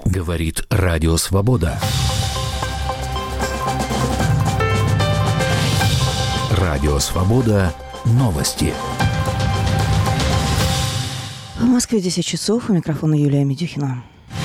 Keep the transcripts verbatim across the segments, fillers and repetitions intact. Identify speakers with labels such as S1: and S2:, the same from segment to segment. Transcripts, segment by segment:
S1: Говорит Радио Свобода. Радио Свобода. Новости.
S2: В Москве десять часов. У микрофона Юлия Медюхина.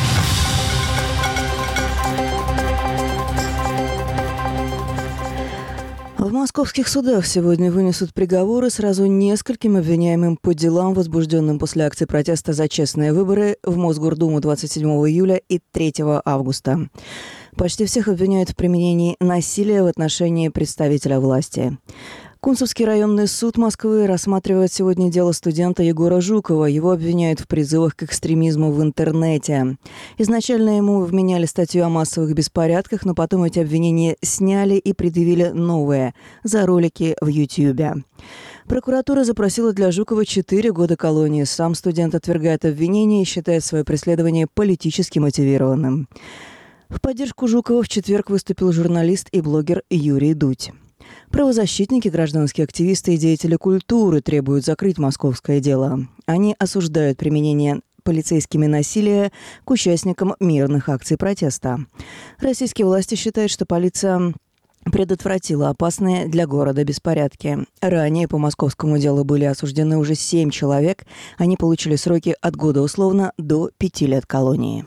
S2: В московских судах сегодня вынесут приговоры сразу нескольким обвиняемым по делам, возбужденным после акции протеста за честные выборы в Мосгордуму двадцать седьмого июля и третьего августа. Почти всех обвиняют в применении насилия в отношении представителя власти. Кунцевский районный суд Москвы рассматривает сегодня дело студента Егора Жукова. Его обвиняют в призывах к экстремизму в интернете. Изначально ему вменяли статью о массовых беспорядках, но потом эти обвинения сняли и предъявили новые за ролики в Ютьюбе. Прокуратура запросила для Жукова четыре года колонии. Сам студент отвергает обвинения и считает свое преследование политически мотивированным. В поддержку Жукова в четверг выступил журналист и блогер Юрий Дудь. Правозащитники, гражданские активисты и деятели культуры требуют закрыть московское дело. Они осуждают применение полицейскими насилия к участникам мирных акций протеста. Российские власти считают, что полиция предотвратила опасные для города беспорядки. Ранее по московскому делу были осуждены уже семь человек. Они получили сроки от года условно до пяти лет колонии.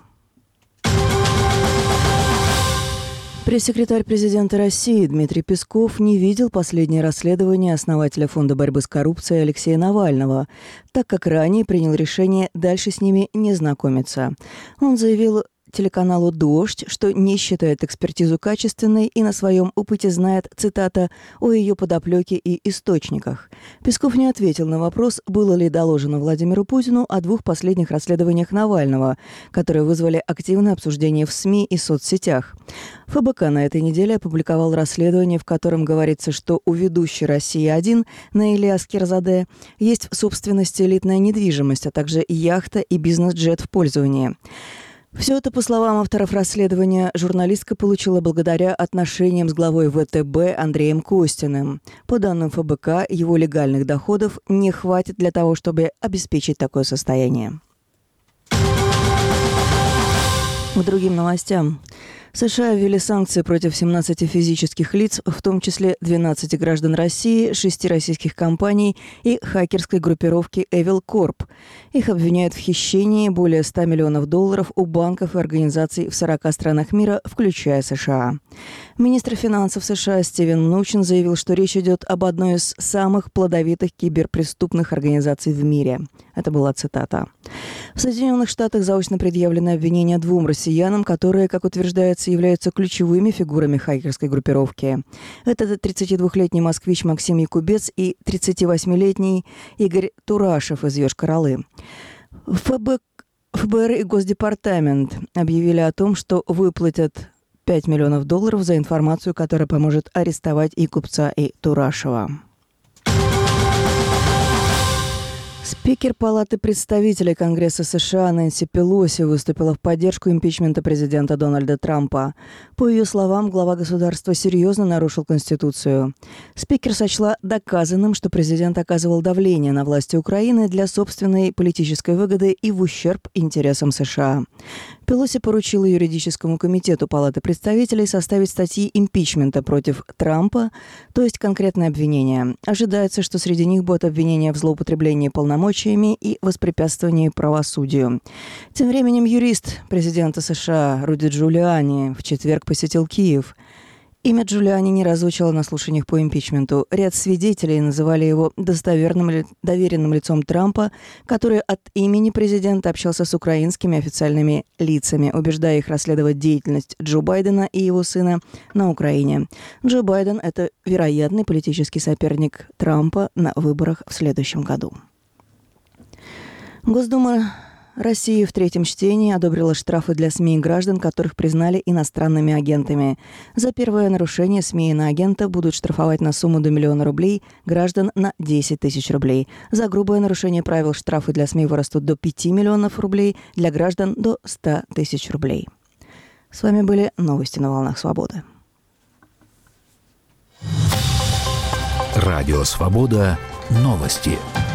S2: Пресс-секретарь президента России Дмитрий Песков не видел последнее расследование основателя Фонда борьбы с коррупцией Алексея Навального, так как ранее принял решение дальше с ними не знакомиться. Он заявил телеканалу «Дождь», что не считает экспертизу качественной и на своем опыте знает, цитата, «о ее подоплеке и источниках». Песков не ответил на вопрос, было ли доложено Владимиру Путину о двух последних расследованиях Навального, которые вызвали активное обсуждение в СМИ и соцсетях. ФБК на этой неделе опубликовал расследование, в котором говорится, что у ведущей «Россия-один» Наиля Аскерзаде есть в собственности элитная недвижимость, а также яхта и бизнес-джет в пользовании. Все это, по словам авторов расследования, журналистка получила благодаря отношениям с главой ВТБ Андреем Костиным. По данным ФБК, его легальных доходов не хватит для того, чтобы обеспечить такое состояние. К другим новостям. США ввели санкции против семнадцати физических лиц, в том числе двенадцати граждан России, шести российских компаний и хакерской группировки Evil Corp. Их обвиняют в хищении более ста миллионов долларов у банков и организаций в сорока странах мира, включая США. Министр финансов США Стивен Мнучин заявил, что речь идет об одной из самых плодовитых киберпреступных организаций в мире. Это была цитата. В Соединенных Штатах заочно предъявлены обвинения двум россиянам, которые, как утверждается, являются ключевыми фигурами хакерской группировки. Это тридцатидвухлетний москвич Максим Якубец и тридцативосьмилетний Игорь Турашев из Йошкар-Олы. ФБ, ФБР и Госдепартамент объявили о том, что выплатят пять миллионов долларов за информацию, которая поможет арестовать и Якубца, и Турашева. Спикер Палаты представителей Конгресса США Нэнси Пелоси выступила в поддержку импичмента президента Дональда Трампа. По ее словам, глава государства серьезно нарушил Конституцию. Спикер сочла доказанным, что президент оказывал давление на власти Украины для собственной политической выгоды и в ущерб интересам США. Пелоси поручила юридическому комитету Палаты представителей составить статьи импичмента против Трампа, то есть конкретные обвинения. Ожидается, что среди них будут обвинения в злоупотреблении полномочиями и воспрепятствовании правосудию. Тем временем юрист президента США Руди Джулиани в четверг посетил Киев. Имя Джулиани не раззвучало на слушаниях по импичменту. Ряд свидетелей называли его достоверным ли, доверенным лицом Трампа, который от имени президента общался с украинскими официальными лицами, убеждая их расследовать деятельность Джо Байдена и его сына на Украине. Джо Байден – это вероятный политический соперник Трампа на выборах в следующем году. Госдума России в третьем чтении одобрила штрафы для СМИ и граждан, которых признали иностранными агентами. За первое нарушение СМИ и иноагента будут штрафовать на сумму до миллиона рублей, граждан на десять тысяч рублей. За грубое нарушение правил штрафы для СМИ вырастут до пяти миллионов рублей, для граждан до ста тысяч рублей. С вами были новости на волнах Свободы.
S1: Радио Свобода. Новости.